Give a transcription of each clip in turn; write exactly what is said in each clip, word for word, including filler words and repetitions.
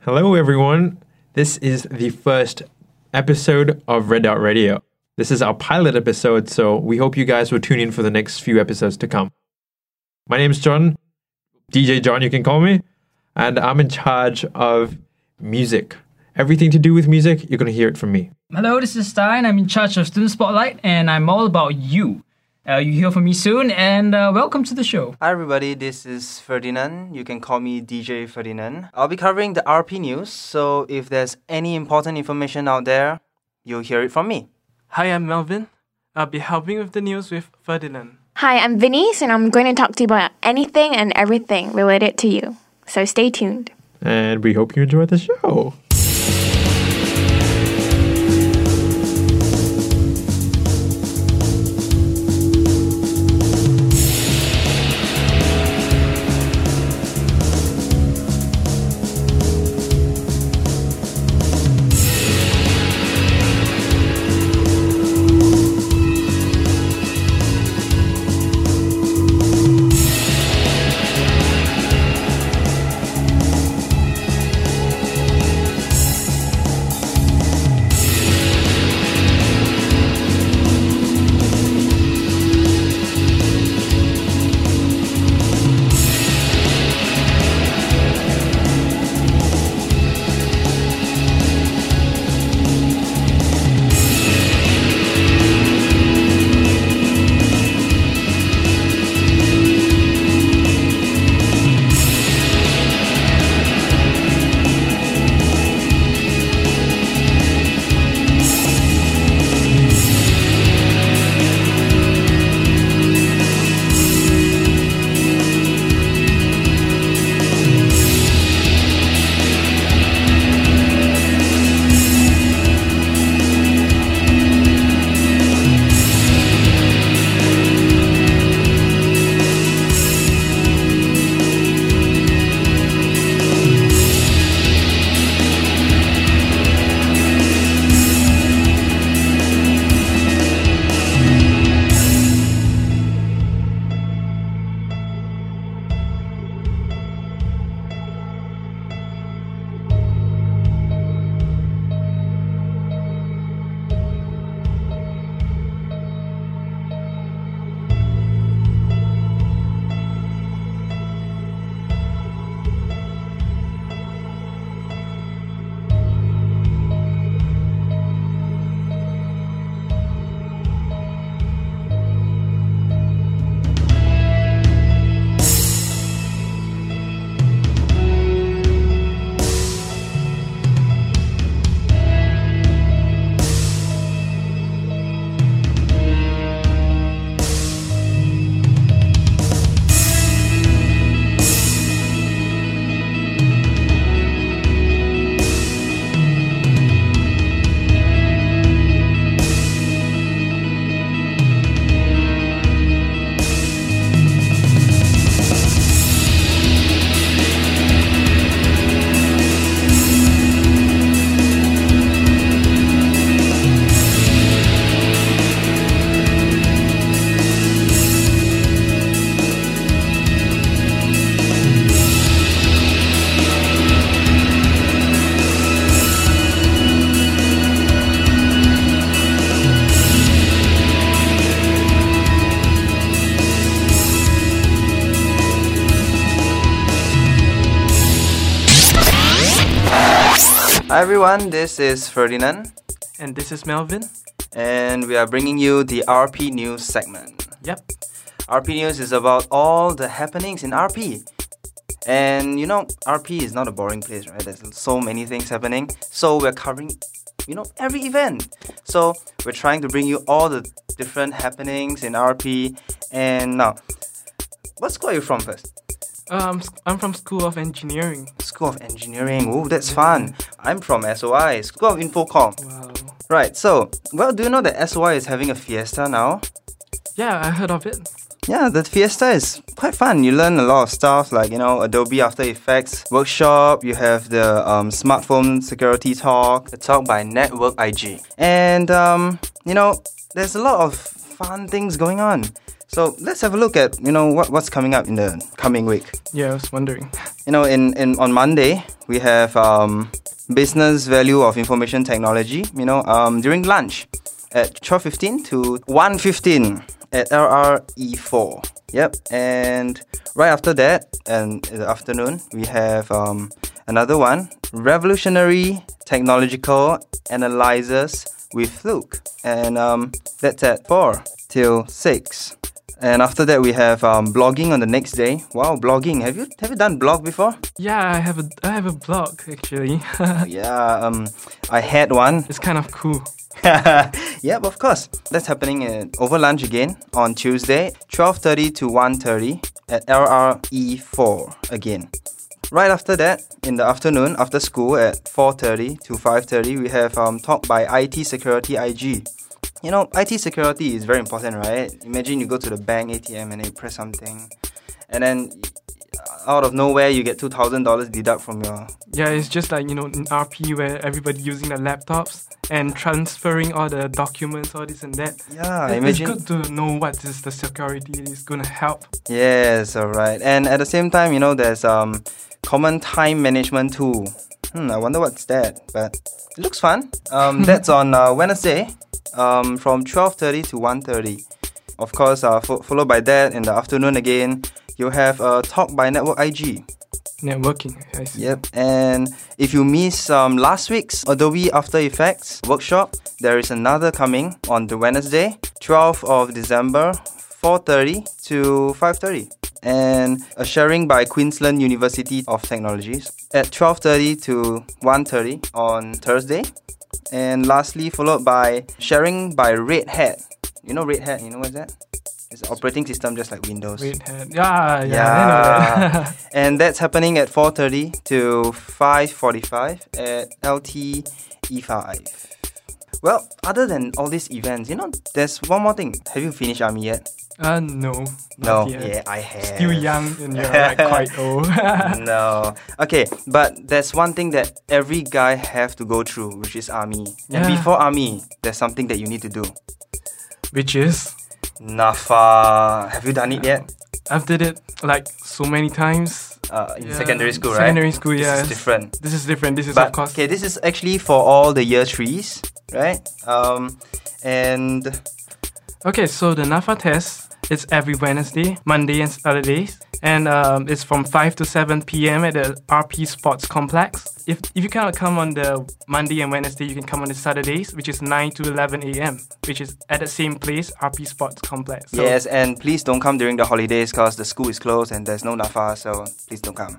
Hello, everyone. This is the first episode of Red Dot Radio. This is our pilot episode, so we hope you guys will tune in for the next few episodes to come. My name's John, D J John, you can call me, and I'm in charge of music. Everything to do with music, you're going to hear it from me. Hello, this is Stein. I'm in charge of Student Spotlight, and I'm all about you. Uh, you hear from me soon, and uh, welcome to the show. Hi everybody, this is Ferdinand. You can call me D J Ferdinand. I'll be covering the R P news, so if there's any important information out there, you'll hear it from me. Hi, I'm Melvin. I'll be helping with the news with Ferdinand. Hi, I'm Venice, and I'm going to talk to you about anything and everything related to you. So stay tuned. And we hope you enjoy the show. Hi everyone, this is Ferdinand. And this is Melvin. And we are bringing you the R P News segment. Yep. R P News is about all the happenings in R P. And you know, R P is not a boring place, right? There's so many things happening. So we're covering, you know, every event. So we're trying to bring you all the different happenings in R P. And now, what school are you from first? Um, I'm from School of Engineering. School of Engineering. Oh, that's fun. I'm from S O I, School of Infocom. Wow. Right, so, well, do you know that S O I is having a fiesta now? Yeah, I heard of it. Yeah, the fiesta is quite fun. You learn a lot of stuff like, you know, Adobe After Effects workshop. You have the um, smartphone security talk, the talk by Network I G. And, um, you know, there's a lot of fun things going on. So let's have a look at, you know, what, what's coming up in the coming week. Yeah, I was wondering. You know, in, in on Monday, we have um, business value of information technology, you know, um, during lunch at twelve fifteen to one fifteen at L R E four. Yep, and right after that, and in the afternoon, we have um, another one, Revolutionary Technological Analyzers with Luke. And um, that's at four till six. And after that, we have um, blogging on the next day. Wow, blogging. Have you have you done blog before? Yeah, I have a I have a blog actually. Yeah, um, I had one. It's kind of cool. Yep, of course. That's happening at, over lunch again on Tuesday, twelve thirty to one thirty at L R E four again. Right after that, in the afternoon, after school at four thirty to five thirty, we have um, talk by I T Security I G. You know, I T security is very important, right? Imagine you go to the bank A T M and then you press something, and then out of nowhere you get two thousand dollars deduct from your... Yeah, it's just like, you know, in R P where everybody using the laptops and transferring all the documents, all this and that. Yeah, It- imagine... It's good to know what is the security is going to help. Yes, alright. And at the same time, you know, there's um common time management tool. Hmm, I wonder what's that, but it looks fun. Um, that's on uh, Wednesday, um, from twelve thirty to one thirty. Of course, uh, fo- followed by that in the afternoon again, you have a talk by Network I G. Networking, I see. Yep, and if you miss um, last week's Adobe After Effects workshop, there is another coming on the Wednesday, twelfth of December, four thirty to five thirty. And a sharing by Queensland University of Technologies at twelve thirty to one thirty on Thursday. And lastly, followed by sharing by Red Hat. You know Red Hat, you know what's that? It's an operating system just like Windows. Red Hat. Yeah, yeah, I know that. And that's happening at four thirty to five forty-five at L T E five. Well, other than all these events, you know, there's one more thing. Have you finished army yet? Uh, no. No, not yet. yeah, I have. Still young and you're like quite old. No. Okay, but there's one thing that every guy have to go through, which is army. And Yeah. before army, there's something that you need to do. Which is, NAFA. Have you done it yet? I've did it like so many times. Uh, in Yeah, secondary school, right? Secondary school, This yeah. is different. This is different. This is But of course. okay, this is actually for all the year threes, right? Um, and Okay, so the NAFA test is every Wednesday, Monday, and Saturdays, and um, it's from five to seven p.m. at the R P Sports Complex. If if you cannot come on the Monday and Wednesday, you can come on the Saturdays, which is nine to eleven a.m., which is at the same place, R P Sports Complex. So, yes, and please don't come during the holidays because the school is closed and there's no NAFA, so please don't come.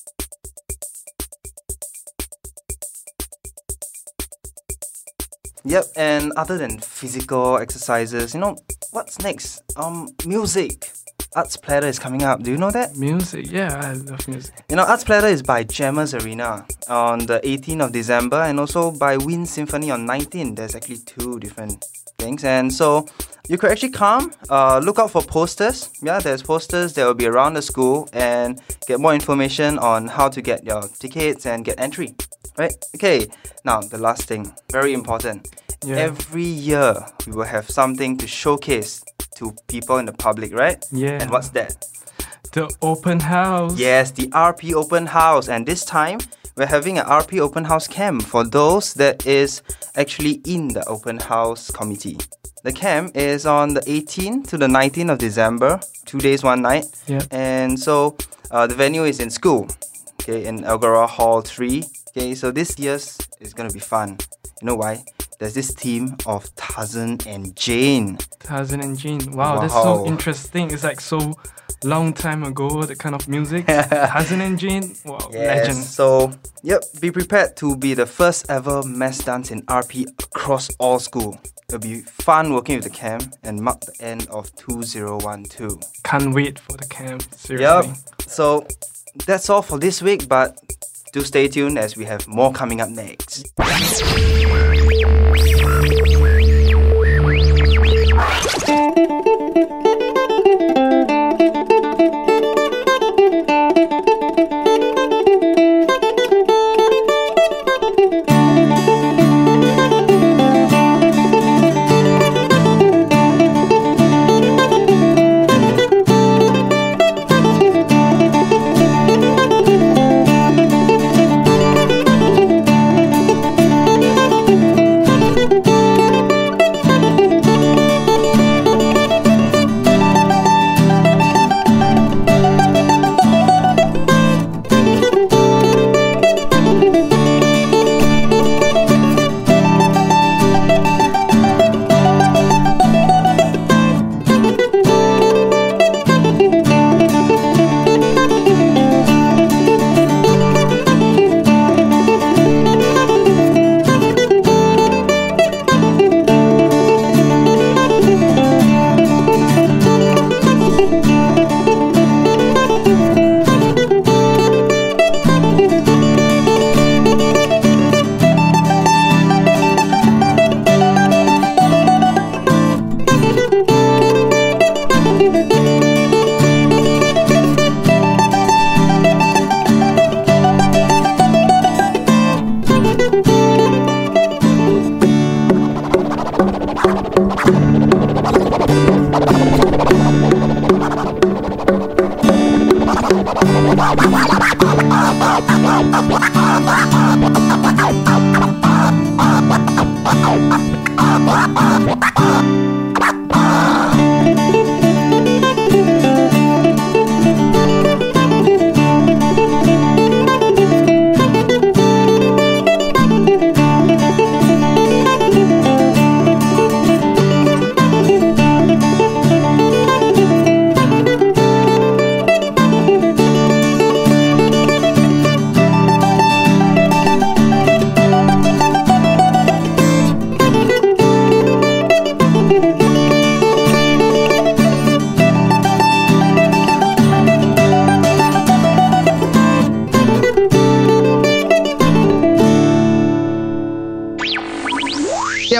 Yep, and other than physical exercises, you know, what's next? Um, music. Arts Platter is coming up. Do you know that? Music, yeah, I love music. You know, Arts Platter is by Jammers Arena on the eighteenth of December and also by Wind Symphony on nineteenth. There's actually two different things. And so you could actually come, uh, look out for posters. Yeah, there's posters that will be around the school and get more information on how to get your tickets and get entry. Right? Okay, now the last thing, very important. Yeah. Every year we will have something to showcase to people in the public, right? Yeah. And what's that? The open house. Yes, the R P Open House. And this time, we're having an R P Open House camp for those that is actually in the open house committee. The camp is on the eighteenth to the nineteenth of December, two days, one night. Yeah. And so uh, the venue is in school, okay, in Algora Hall three. Okay, so this year's is going to be fun. You know why? There's this team of Tarzan and Jane. Tarzan and Jane. Wow, that's Wow. so interesting. It's like so long time ago, the kind of music. Tarzan and Jane. Wow, legend. So, yep, be prepared to be the first ever mass dance in R P across all school. It'll be fun working with the camp and mark the end of two thousand twelve. Can't wait for the camp. Seriously. Yep. So, that's all for this week, but do stay tuned as we have more coming up next.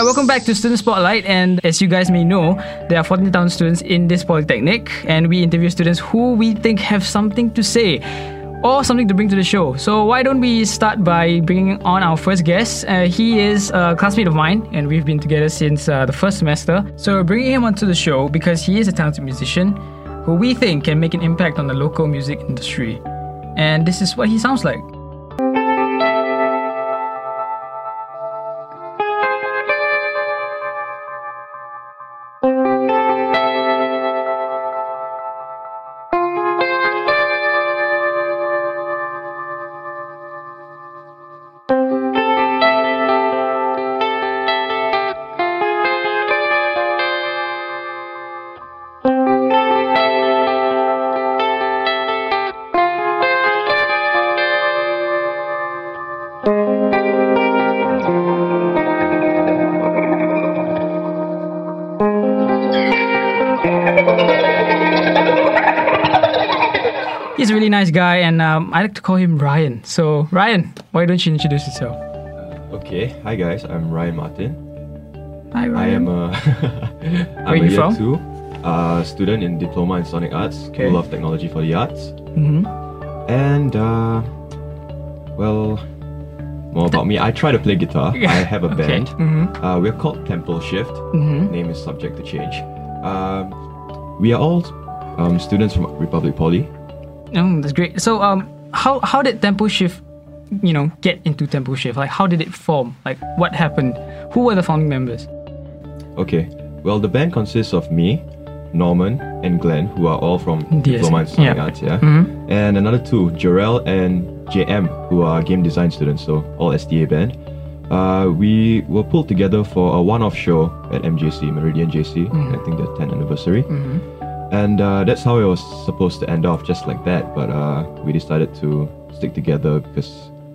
yeah, welcome back to Student Spotlight. And as you guys may know, there are fourteen thousand students in this polytechnic, and we interview students who we think have something to say or something to bring to the show. So why don't we start by bringing on our first guest? Uh, he is a classmate of mine, and we've been together since uh, the first semester. So we're bringing him onto the show because he is a talented musician who we think can make an impact on the local music industry. And this is what he sounds like. He's a really nice guy, and um, I like to call him Ryan. So, Ryan, why don't you introduce yourself? Okay, hi guys, I'm Ryan Martin. Hi, Ryan. I am a, I'm Where a you year from? two uh, student in Diploma in Sonic Arts, Okay. School of Technology for the Arts. Mm-hmm. And, uh, well, more about me. I try to play guitar. Yeah. I have a Okay. band. Mm-hmm. Uh, we're called Temple Shift. Mm-hmm. Name is subject to change. Um, we are all um, students from Republic Poly. Oh, that's great. So, um, how how did Tempo Shift, you know, get into Tempo Shift? Like, how did it form? Like, what happened? Who were the founding members? Okay, well, the band consists of me, Norman, and Glenn, who are all from D S. Diploma in Sonic Yeah. Arts, yeah. Mm-hmm. And another two, Jarell and J M, who are game design students, so all S D A band. Uh, we were pulled together for a one-off show at M J C, Meridian J C, Mm-hmm. I think the tenth anniversary. Mm-hmm. And uh, that's how it was supposed to end off, just like that. But uh, we decided to stick together because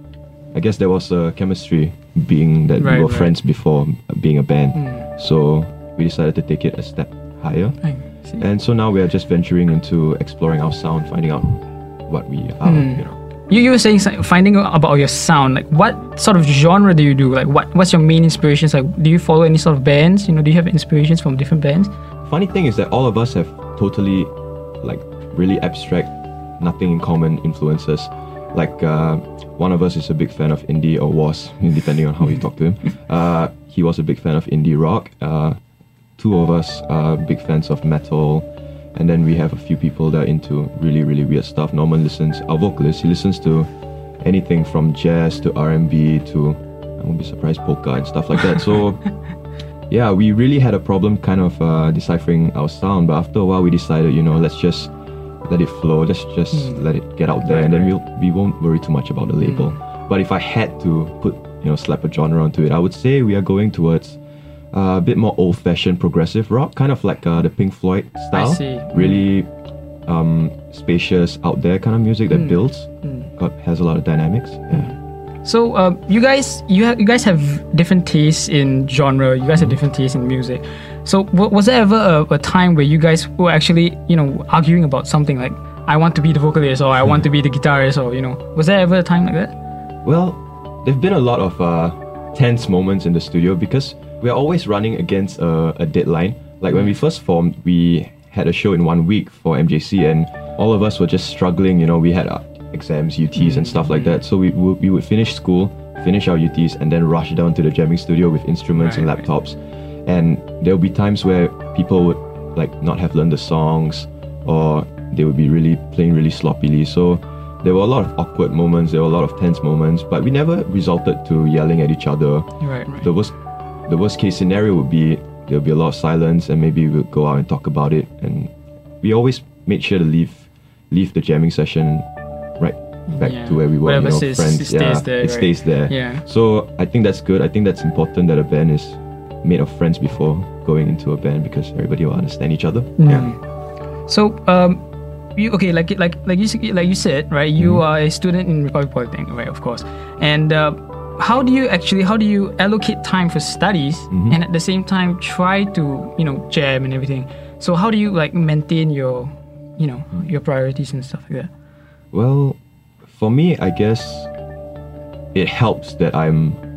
I guess there was a chemistry, being that Right, we were right. friends before being a band. Mm. So we decided to take it a step higher. I see. And so now we are just venturing into exploring our sound, finding out what we are, Hmm. you know. You, you were saying so- finding out about your sound. Like, what sort of genre do you do? Like, what what's your main inspirations? Like, do you follow any sort of bands? You know, do you have inspirations from different bands? Funny thing is that all of us have totally, like, really abstract, nothing in common influences. Like, uh, one of us is a big fan of indie, or was, depending on how you talk to him. Uh, he was a big fan of indie rock. Uh, two of us are big fans of metal. And then we have a few people that are into really, really weird stuff. Norman listens, our vocalist, he listens to anything from jazz to R and B to, I won't be surprised, polka and stuff like that. So, yeah, we really had a problem kind of uh, deciphering our sound. But after a while, we decided, you know, let's just let it flow. Let's just Mm. let it get out there, Right, and then right. we'll, we won't worry too much about the label. Mm. But if I had to put, you know, slap a genre onto it, I would say we are going towards uh, a bit more old-fashioned progressive rock, kind of like uh, the Pink Floyd style. see. Really um, spacious, out there kind of music that Mm. builds. Mm. Got has a lot of dynamics. Yeah. So, uh, you guys, you ha- you guys have different tastes in genre. You guys have different tastes in music. So, w- was there ever a, a time where you guys were actually, you know, arguing about something like, I want to be the vocalist, or I want to be the guitarist, or you know, was there ever a time like that? Well, there've been a lot of uh, tense moments in the studio because we're always running against a, a deadline. Like when we first formed, we had a show in one week for M J C, and all of us were just struggling. You know, we had uh, exams, U Ts, and stuff like that. So we would we would finish school, finish our U Ts, and then rush down to the jamming studio with instruments and Right, right. laptops. And there would be times where people would like not have learned the songs, or they would be really playing really sloppily. So there were a lot of awkward moments, there were a lot of tense moments, but we never resorted to yelling at each other. Right, right. The worst, the worst case scenario would be there'll be a lot of silence, and maybe we'll go out and talk about it. And we always made sure to leave, leave the jamming session right back Yeah. to where we were. Whatever you know, stays- friends. it stays yeah, there, it right? stays there. Yeah. So I think that's good. I think that's important that a band is made of friends before going into a band, because everybody will understand each other. Yeah. Mm. So, um, you okay? Like like like you s- like you said, right? You Mhm. are a student in Republic Polytechnic, right? Of course. And uh, how do you actually how do you allocate time for studies Mhm. and at the same time try to you know jam and everything? So how do you like maintain your you know Mm. your priorities and stuff like that? Well, for me, I guess it helps that I'm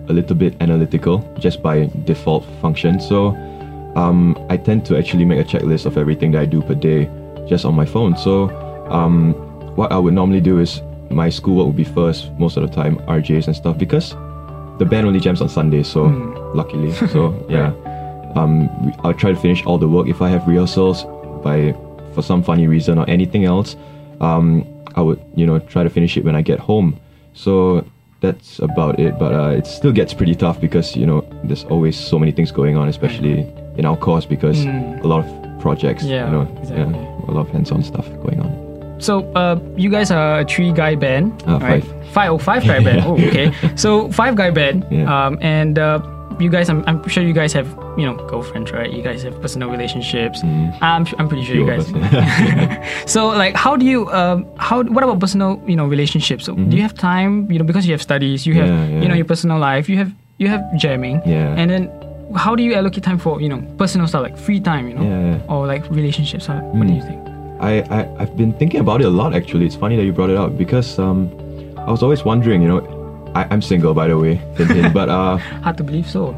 a little bit analytical just by default function. So um, I tend to actually make a checklist of everything that I do per day just on my phone. So um, what I would normally do is my schoolwork would be first most of the time, R Js and stuff, because the band only jams on Sundays, so Mm. luckily. So yeah, um, we- I'll try to finish all the work. If I have rehearsals by for some funny reason or anything else, um, I would you know try to finish it when I get home. So that's about it. But uh, it still gets pretty tough because you know there's always so many things going on, especially in our course because Mm. a lot of projects. Yeah, you know, exactly. yeah, a lot of hands-on stuff going on. So, uh, you guys are a three-guy band, Uh, right? five. Five, oh, five-guy band. Oh, okay. So, five-guy band. Yeah. Um, and uh, you guys, I'm, I'm sure you guys have, you know, girlfriends, right? You guys have personal relationships. I'm, I'm pretty sure you Few guys. of us. So, like, how do you, um, how, what about personal, you know, relationships? So, do you have time, you know, because you have studies, you have, Mm-hmm. Yeah, you know, yeah. your personal life, you have, you have jamming, Yeah. and then how do you allocate time for, you know, personal stuff like free time, you know, Yeah, yeah. or like relationships? How, What do Mm. you think? I, I, I've been thinking about it a lot actually. It's funny that you brought it up because um, I was always wondering, you know, I, I'm single by the way, Tintin, but uh, Hard to believe so.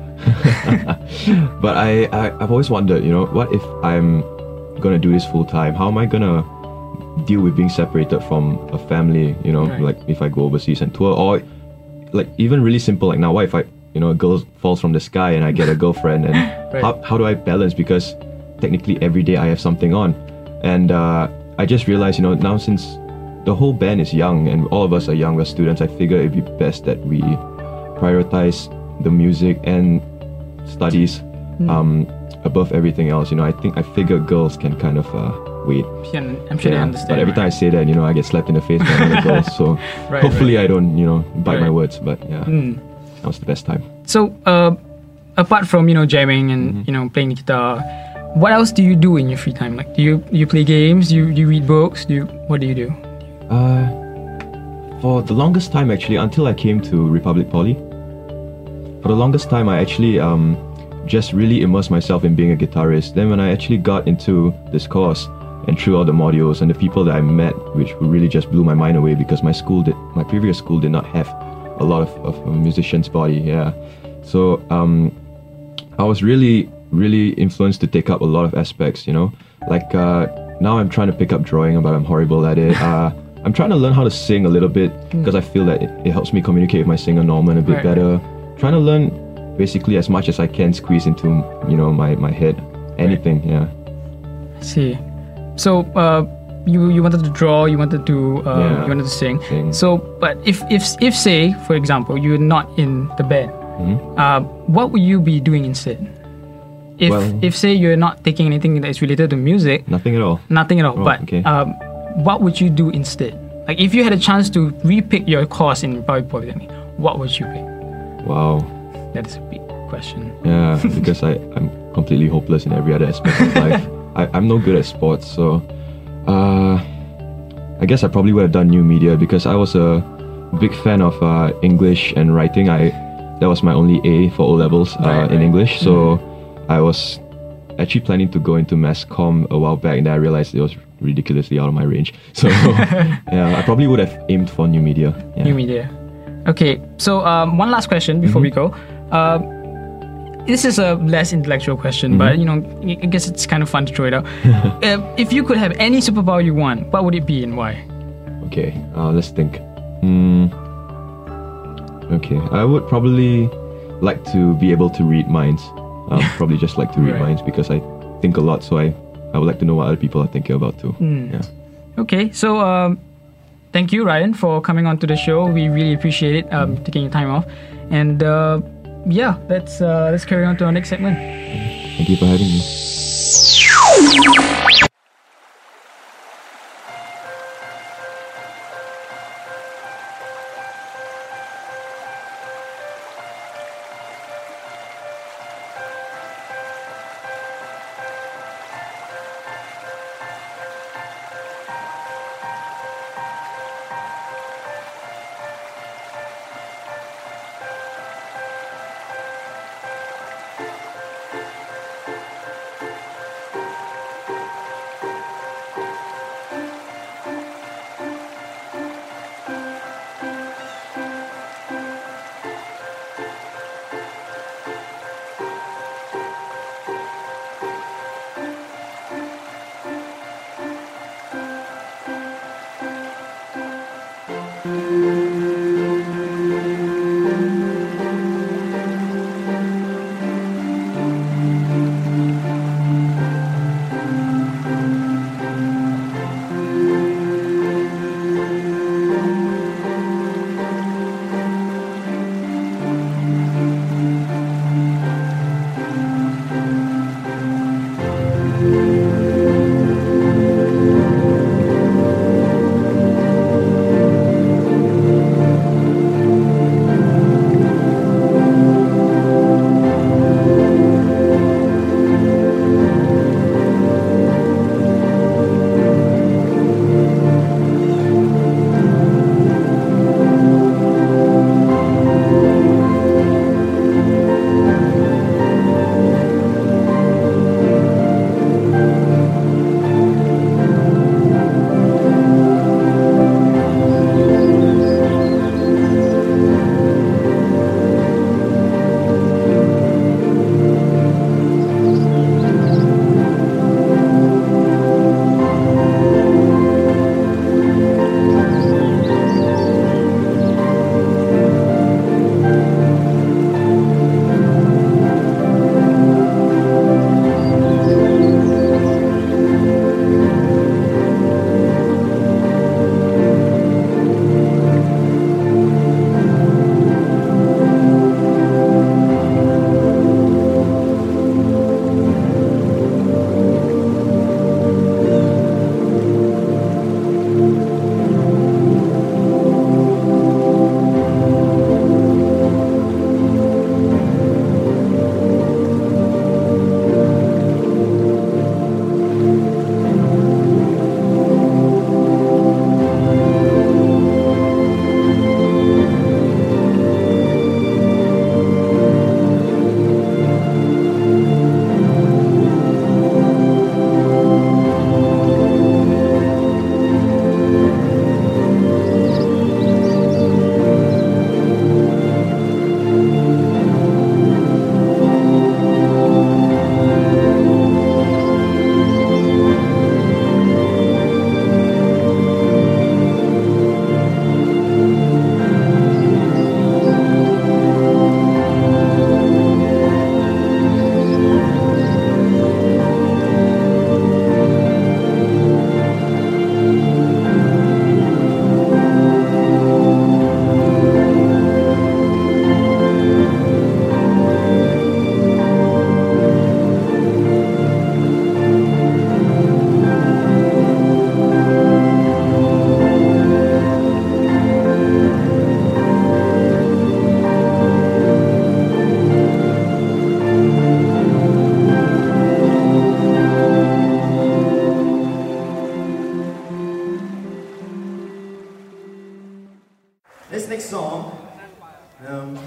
but I, I, I've always wondered, you know, what if I'm gonna do this full time? How am I gonna deal with being separated from a family, you know, Right. like if I go overseas and tour, or like even really simple, like now, what if I, you know, a girl falls from the sky and I get a girlfriend and Right. how, how do I balance? Because technically every day I have something on. And uh, I just realized, you know, now since the whole band is young and all of us are younger students, I figure it'd be best that we prioritize the music and studies um, above everything else. You know, I think I figure girls can kind of uh, wait. Yeah, I'm sure they Yeah, understand. but every time I right? say that, you know, I get slapped in the face by another girl. So Right, hopefully I don't, you know, bite my Right. words. But yeah, Mm. that was the best time. So, uh, apart from you know jamming and Mm-hmm. you know playing the guitar, what else do you do in your free time? Like, do you you play games? Do you do you read books? Do you, what do you do? Uh, for the longest time, actually, until I came to Republic Poly, for the longest time, I actually um, just really immersed myself in being a guitarist. Then when I actually got into this course and through all the modules and the people that I met, which really just blew my mind away because my school did, my previous school did not have a lot of, of a musician's body, yeah. So um, I was really, really influenced to take up a lot of aspects, you know. Like uh, now I'm trying to pick up drawing, but I'm horrible at it. Uh, I'm trying to learn how to sing a little bit because I feel that it, it helps me communicate with my singer Norman a bit Right. better. Trying to learn basically as much as I can squeeze into, you know, my, my head. Anything, yeah. I see. So, uh, you you wanted to draw, you wanted to uh, Yeah. you wanted to sing. Sing. So, but if if if say for example you're not in the band, Mhm. uh, what would you be doing instead? If Well- if say you're not taking anything that is related to music, Nothing at all. nothing at all. Oh, but okay. um, what would you do instead? Like if you had a chance to repick your course in Republic Polytechnic, what would you pick? Wow. That is a big question. Yeah, because I, I'm completely hopeless in every other aspect of life. I, I'm no good at sports, so uh, I guess I probably would have done new media because I was a big fan of uh, English and writing. I that was my only A for O levels uh, Right, in right. English, so I was actually planning to go into mass comm a while back, and then I realized it was ridiculously out of my range. So yeah, I probably would have aimed for new media. Yeah. New media. Okay, so um, one last question before we go. Uh, this is a less intellectual question, but you know, I guess it's kind of fun to throw it out. uh, if you could have any superpower you want, what would it be and why? Okay, uh, let's think. Hmm. Okay, I would probably like to be able to read minds. Um, probably just like to read Right. minds because I think a lot, so I, I would like to know what other people are thinking about too. Hmm. Yeah. Okay, so um, thank you, Ryan, for coming on to the show. We really appreciate it, um, taking your time off. And uh, yeah, let's uh, let's carry on to our next segment. Thank you for having me.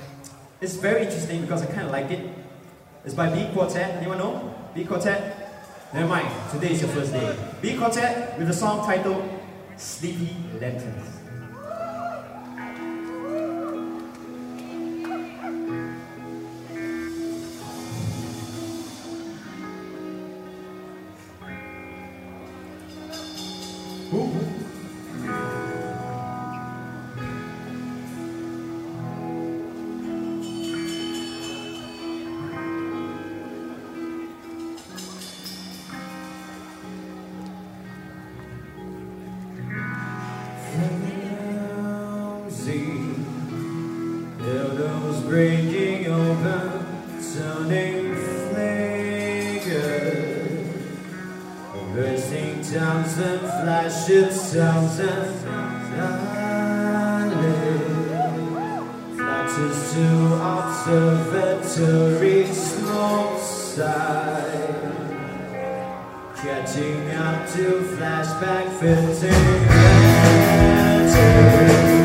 it's very interesting because I kind of like it. It's by B Quartet. Anyone know? B Quartet? Never mind. Today is your first day. B Quartet with a song titled Sleepy Lanterns. Dildos breaking open, turning flicker, bursting tongues and flashes, sounds and flutters to observatory smoke side, catching up to flashback fitting battery.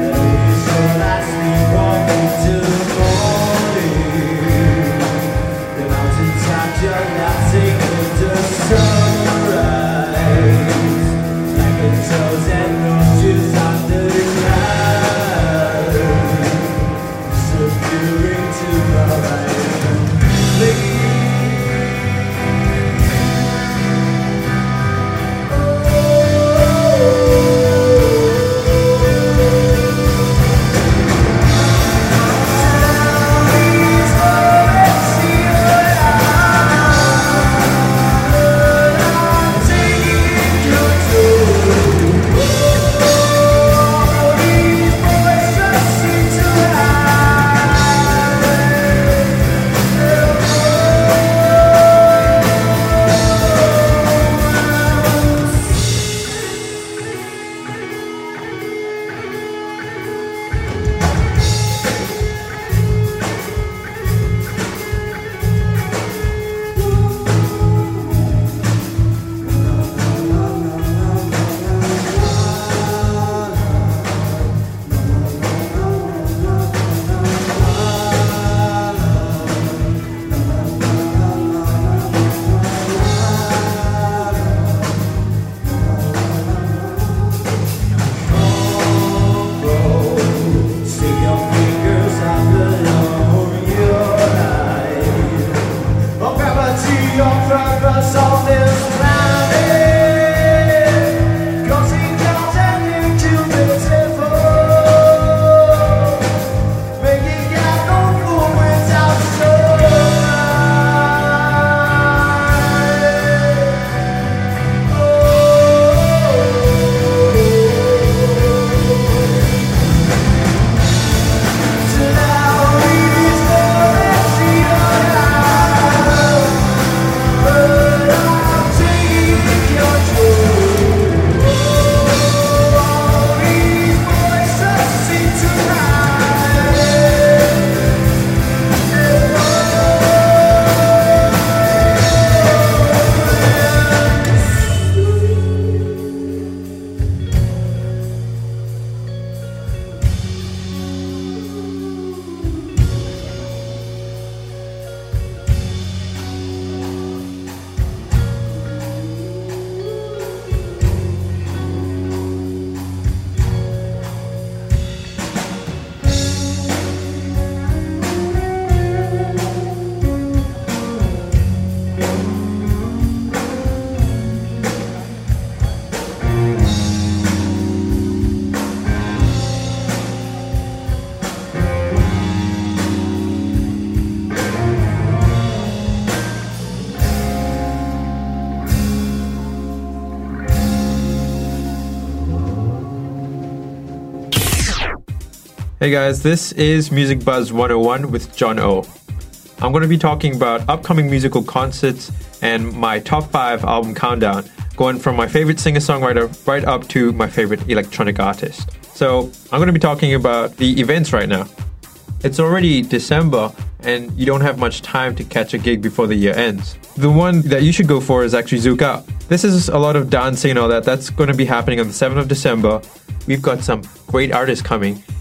Hey guys, this is Music Buzz one oh one with John O. I'm going to be talking about upcoming musical concerts and my top five album countdown, going from my favorite singer-songwriter right up to my favorite electronic artist. So I'm going to be talking about the events right now. It's already December and you don't have much time to catch a gig before the year ends. The one that you should go for is actually Zouk Out. This is a lot of dancing and all that. That's going to be happening on the seventh of December. We've got some great artists coming,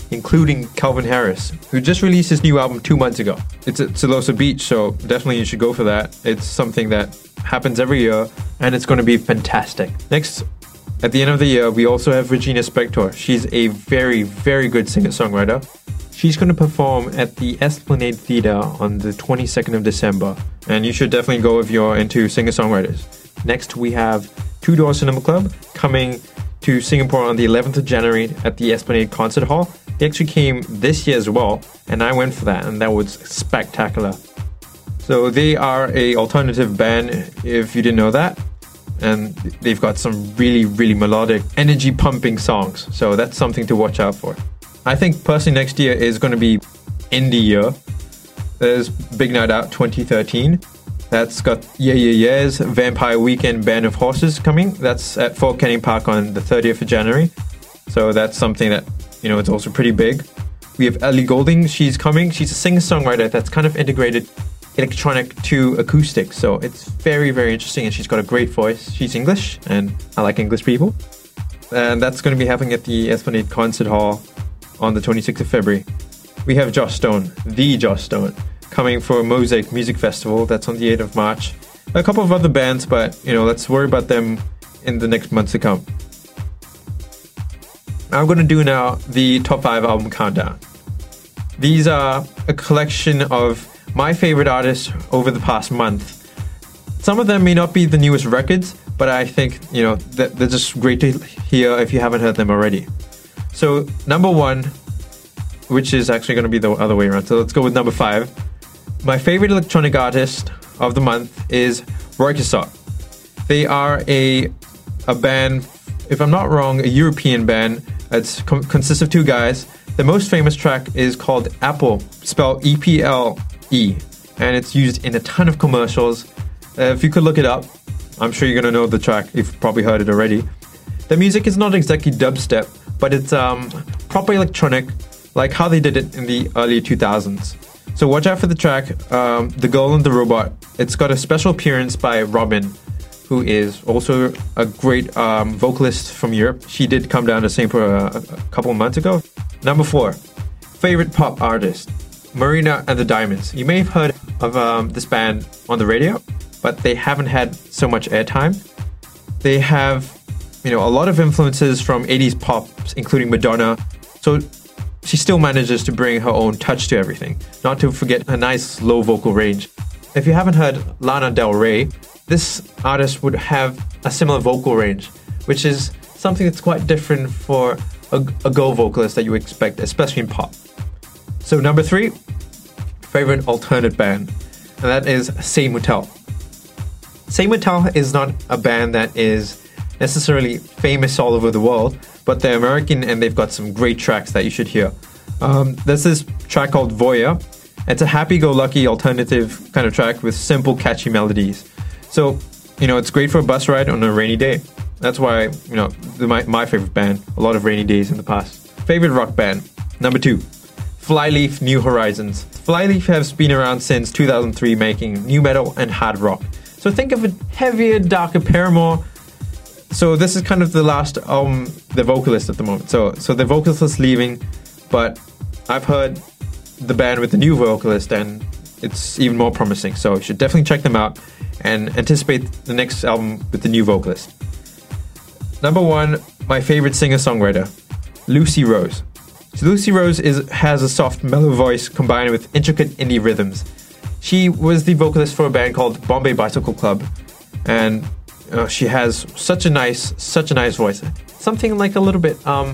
including Calvin Harris, who just released his new album two months ago. It's at Siloso Beach, so definitely you should go for that. It's something that happens every year, and it's going to be fantastic. Next, at the end of the year, we also have Regina Spektor. She's a very, very good singer-songwriter. She's going to perform at the Esplanade Theatre on the twenty-second of December, and you should definitely go if you're into singer-songwriters. Next, we have Two Door Cinema Club coming to Singapore on the eleventh of January at the Esplanade Concert Hall. They actually came this year as well, and I went for that, and that was spectacular. So they are a alternative band, if you didn't know that, and they've got some really, really melodic, energy-pumping songs, so that's something to watch out for. I think personally next year is going to be indie year. There's Big Night Out twenty thirteen. That's got Yeah Yeah Yeah's Vampire Weekend Band of Horses coming. That's at Fort Canning Park on the thirtieth of January. So that's something that, you know, it's also pretty big. We have Ellie Goulding. She's coming. She's a singer-songwriter that's kind of integrated electronic to acoustic. So it's very, very interesting. And she's got a great voice. She's English, and I like English people. And that's going to be happening at the Esplanade Concert Hall on the twenty-sixth of February. We have Joss Stone, the Joss Stone, coming for Mosaic Music Festival. That's on the eighth of March. A couple of other bands, but, you know, let's worry about them in the next months to come. I'm going to do now the top five album countdown. These are a collection of my favorite artists over the past month. Some of them may not be the newest records, but I think, you know, that they're just great to hear if you haven't heard them already. So, number one, which is actually going to be the other way around. So let's go with number five. My favorite electronic artist of the month is Roykasot. They are a a band, if I'm not wrong, a European band. It com- consists of two guys. The most famous track is called Apple, spelled E P L E, and it's used in a ton of commercials. Uh, if you could look it up, I'm sure you're going to know the track. You've probably heard it already. The music is not exactly dubstep, but it's um, proper electronic, like how they did it in the early two thousands. So watch out for the track, um, The Girl and the Robot. It's got a special appearance by Robin, who is also a great um, vocalist from Europe. She did come down to Singapore a, a couple of months ago. Number four, favorite pop artist, Marina and the Diamonds. You may have heard of um, this band on the radio, but they haven't had so much airtime. They have, you know, a lot of influences from eighties pop, including Madonna. So she still manages to bring her own touch to everything, not to forget a nice low vocal range. If you haven't heard Lana Del Rey, this artist would have a similar vocal range, which is something that's quite different for a, a girl vocalist that you expect, especially in pop. So number three, favorite alternate band, and that is Say Motel. Say Motel is not a band that is necessarily famous all over the world, but they're American and they've got some great tracks that you should hear. Um, there's this track called Voyeur. It's a happy-go-lucky alternative kind of track with simple, catchy melodies. So, you know, it's great for a bus ride on a rainy day. That's why, you know, the, my, my favorite band, a lot of rainy days in the past. Favorite rock band, number two, Flyleaf New Horizons. Flyleaf has been around since two thousand three, making new metal and hard rock. So think of a heavier, darker Paramore. So this is kind of the last album, the vocalist at the moment. So so the vocalist is leaving, but I've heard the band with the new vocalist and it's even more promising. So you should definitely check them out and anticipate the next album with the new vocalist. Number one, my favorite singer-songwriter, Lucy Rose. So Lucy Rose is has a soft, mellow voice combined with intricate indie rhythms. She was the vocalist for a band called Bombay Bicycle Club, and uh, she has such a nice, such a nice voice. Something like a little bit um,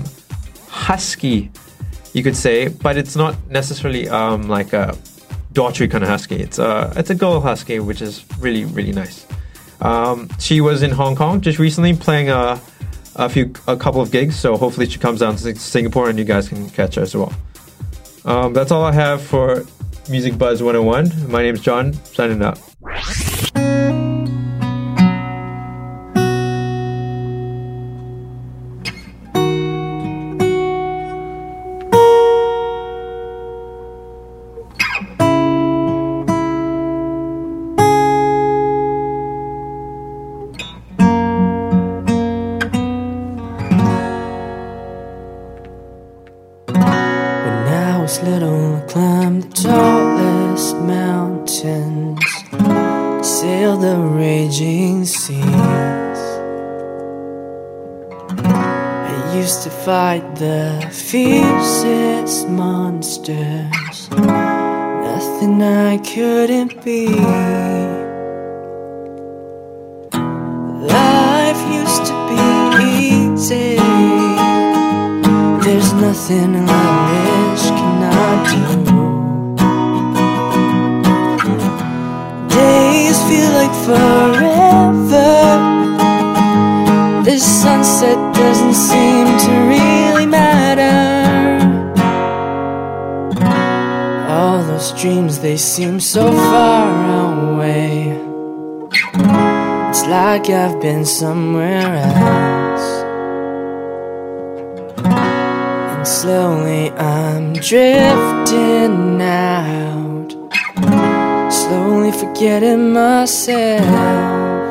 husky, you could say, but it's not necessarily um, like a daughtry kind of husky. It's a it's a girl husky, which is really really nice. Um, she was in Hong Kong just recently playing a a few a couple of gigs, so hopefully she comes down to Singapore and you guys can catch her as well. Um, that's all I have for Music Buzz one oh one. My name's John, signing up. tallest mountains, sail the raging seas. I used to fight the fiercest monsters, nothing I couldn't be. Life used to be easy, there's nothing I wish cannot do. Days feel like forever, this sunset doesn't seem to really matter. All those dreams, they seem so far away. It's like I've been somewhere else, and slowly I'm drifting out, slowly forgetting myself.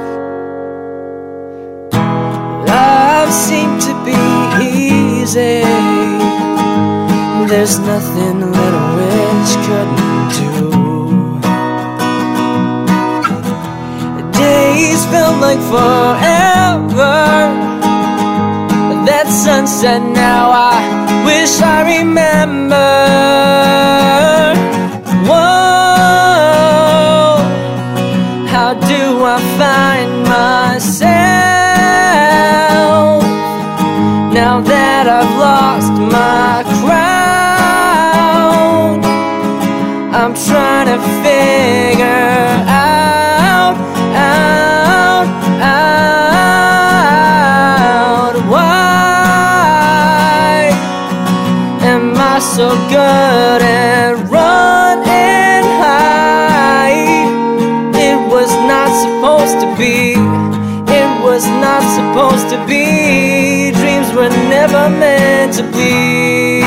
Life seemed to be easy, there's nothing a little witch couldn't do. Days felt like forever, that sunset now I wish I remember. Whoa, how do I find myself now that I've lost my crown? I'm trying to figure out, out, out, why am I so good at run and hide? It was not supposed to be, it was not supposed to be. Dreams were never meant to be.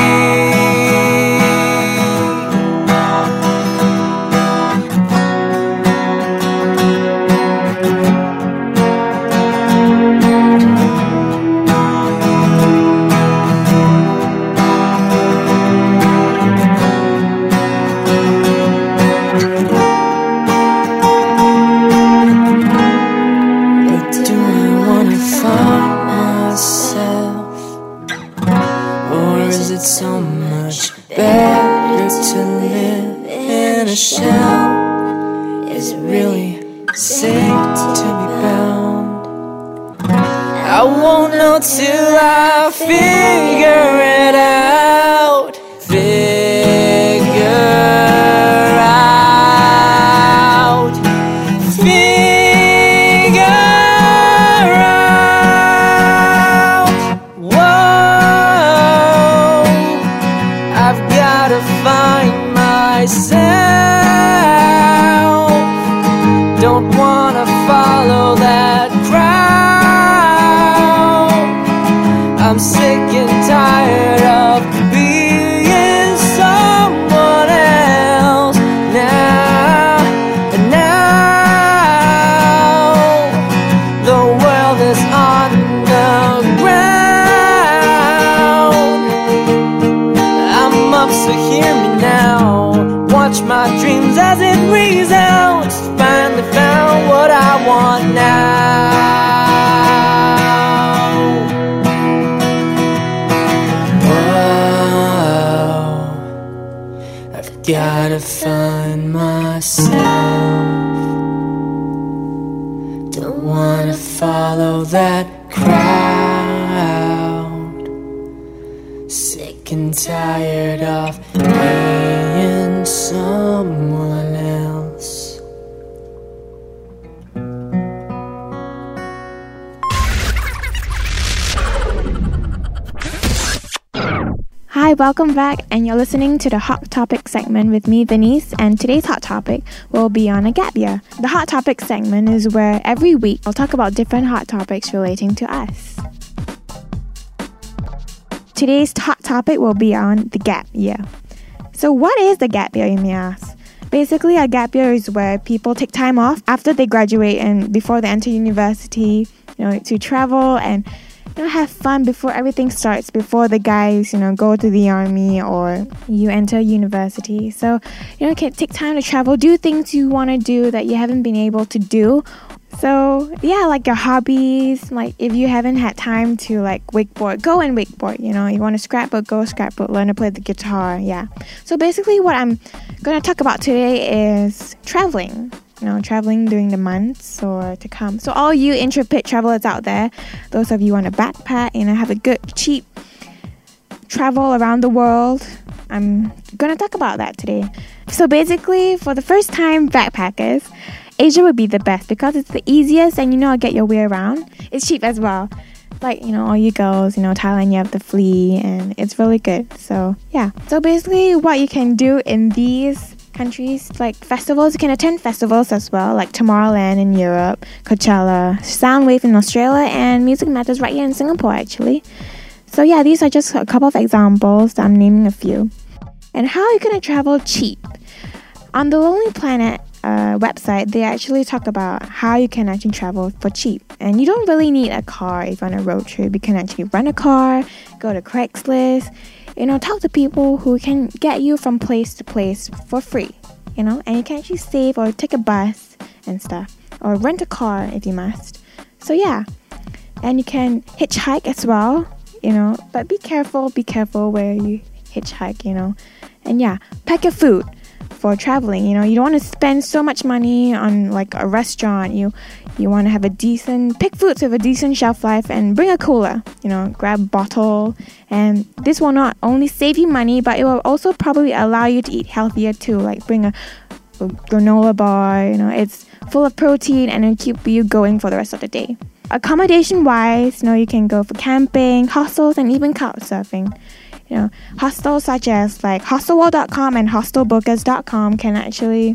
So much better to live in a shell. Is it really safe to be bound? I won't know till I figure it out. Figure out. Figure out. Whoa, I've gotta find myself. Don't wanna follow that crowd. I'm sick and tired of being someone else now. And now the world is on the ground. I'm up, so hear me now. Watch my dreams as it resounds. Finally found what I want now. Whoa, I've gotta find myself. Don't wanna follow that crowd. Sick and tired of being someone else. Hi, welcome back, and you're listening to the Hot Topic segment with me, Venice, and today's Hot Topic will be on a gap year. The Hot Topic segment is where every week I'll talk about different hot topics relating to us. Today's hot topic will be on the gap year. So what is the gap year, you may ask? Basically, a gap year is where people take time off after they graduate and before they enter university, you know, to travel and you know, have fun before everything starts, before the guys, you know, go to the army or you enter university. So, you know, you can take time to travel, do things you want to do that you haven't been able to do. So, yeah, like your hobbies, like if you haven't had time to like wakeboard, go and wakeboard, you know, you want to scrapbook, go scrapbook, learn to play the guitar, yeah. So basically what I'm going to talk about today is traveling. You know, traveling during the months or to come. So all you intrepid travelers out there, those of you on a backpack, you know, have a good, cheap travel around the world, I'm going to talk about that today. So basically, for the first time backpackers, Asia would be the best because it's the easiest and you know, get your way around. It's cheap as well. Like, you know, all you girls, you know, Thailand, you have the flea and it's really good. So, yeah. So basically, what you can do in these countries, like festivals, you can attend festivals as well, like Tomorrowland in Europe, Coachella, Soundwave in Australia, and Music Matters right here in Singapore, actually. So yeah, these are just a couple of examples. I'm naming a few. And how are you going to travel cheap? On the Lonely Planet uh, website, they actually talk about how you can actually travel for cheap. And you don't really need a car if you're on a road trip. You can actually rent a car, go to Craigslist, you know, talk to people who can get you from place to place for free, you know, and you can actually save or take a bus and stuff, or rent a car if you must. So yeah, and you can hitchhike as well, you know, but be careful, be careful where you hitchhike, you know, and yeah, pack your food for traveling. You know, you don't want to spend so much money on like a restaurant. You you want to have a decent, pick foods with a decent shelf life and bring a cooler, you know, grab a bottle. And this will not only save you money, but it will also probably allow you to eat healthier too. Like bring a, a granola bar, you know, it's full of protein and it'll keep you going for the rest of the day. Accommodation wise, you know, you can go for camping, hostels, and even couch surfing. You know, hostels such as like hostelworld dot com and hostelbookers dot com can actually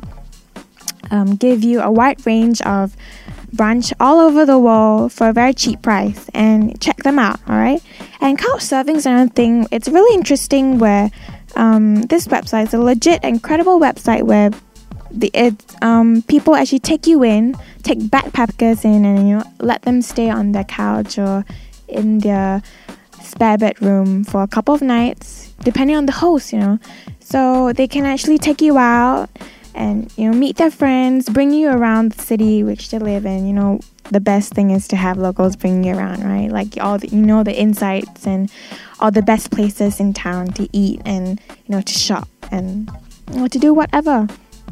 um, give you a wide range of brunch all over the world for a very cheap price, and check them out, all right? And couch surfing is another thing. It's really interesting where um, this website is a legit and credible website where the it um, people actually take you in, take backpackers in, and you know, let them stay on their couch or in their spare bedroom for a couple of nights, depending on the host, you know. So they can actually take you out and, you know, meet their friends, bring you around the city which they live in. You know, the best thing is to have locals bring you around, right? Like all the, you know, the insights and all the best places in town to eat and, you know, to shop and, you know, to do whatever.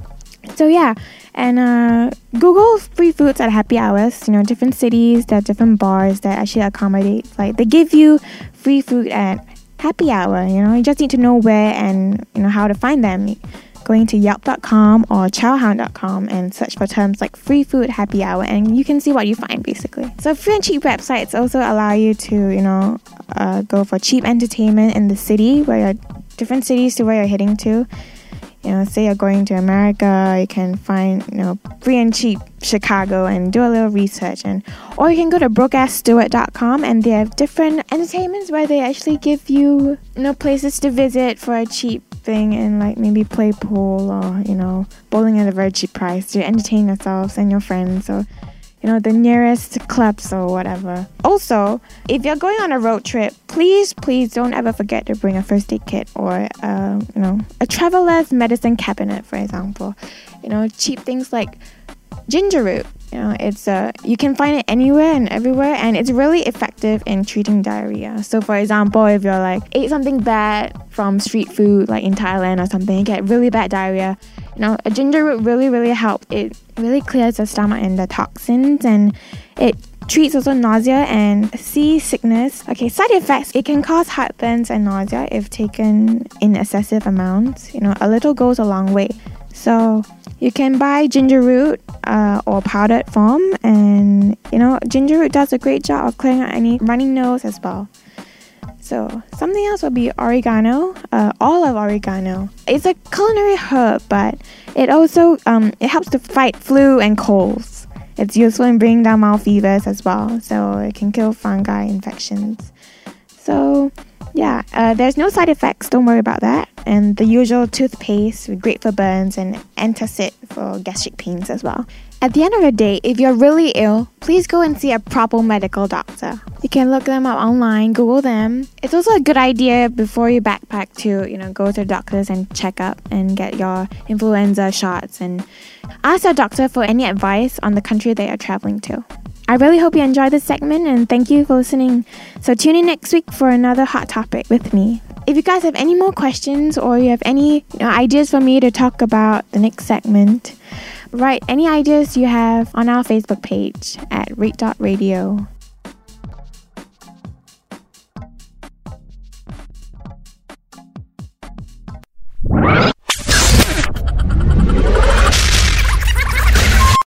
So yeah, and uh, Google free foods at happy hours. You know, different cities, there are different bars that actually accommodate, like they give you free food at happy hour. You know, you just need to know where and, you know, how to find them. Going to yelp dot com or chowhound dot com and search for terms like free food happy hour, and you can see what you find basically. So free and cheap websites also allow you to, you know, uh, go for cheap entertainment in the city where you're, different cities to where you're heading to. You know, say you're going to America, you can find, you know, free and cheap Chicago and do a little research. And or you can go to broke ass stewart dot com and they have different entertainments where they actually give you, you know, places to visit for a cheap thing and like maybe play pool or, you know, bowling at a very cheap price to entertain yourselves and your friends, or, you know, the nearest clubs or whatever. Also, if you're going on a road trip, please, please don't ever forget to bring a first aid kit or, uh, you know, a traveler's medicine cabinet, for example. You know, cheap things like ginger root. You know, it's uh, you can find it anywhere and everywhere, and it's really effective in treating diarrhea. So, for example, if you're like ate something bad from street food, like in Thailand or something, you get really bad diarrhea. You know, a ginger root really, really helps. It really clears the stomach and the toxins, and it treats also nausea and seasickness. Okay, side effects: it can cause heartburn and nausea if taken in excessive amounts. You know, a little goes a long way. So you can buy ginger root uh, or powdered form, and you know, ginger root does a great job of clearing out any running nose as well. So something else would be oregano, uh, olive oregano. It's a culinary herb, but it also um, it helps to fight flu and colds. It's useful in bringing down mild fevers as well, so it can kill fungi infections. So Yeah, uh, there's no side effects, don't worry about that. And the usual toothpaste, great for burns, and antacid for gastric pains as well. At the end of the day, if you're really ill, please go and see a proper medical doctor. You can look them up online, Google them. It's also a good idea before you backpack to, you know, go to doctors and check up and get your influenza shots and ask your doctor for any advice on the country that you're traveling to. I really hope you enjoyed this segment and thank you for listening. So tune in next week for another hot topic with me. If you guys have any more questions or you have any you know, ideas for me to talk about the next segment, write any ideas you have on our Facebook page at rate dot radio.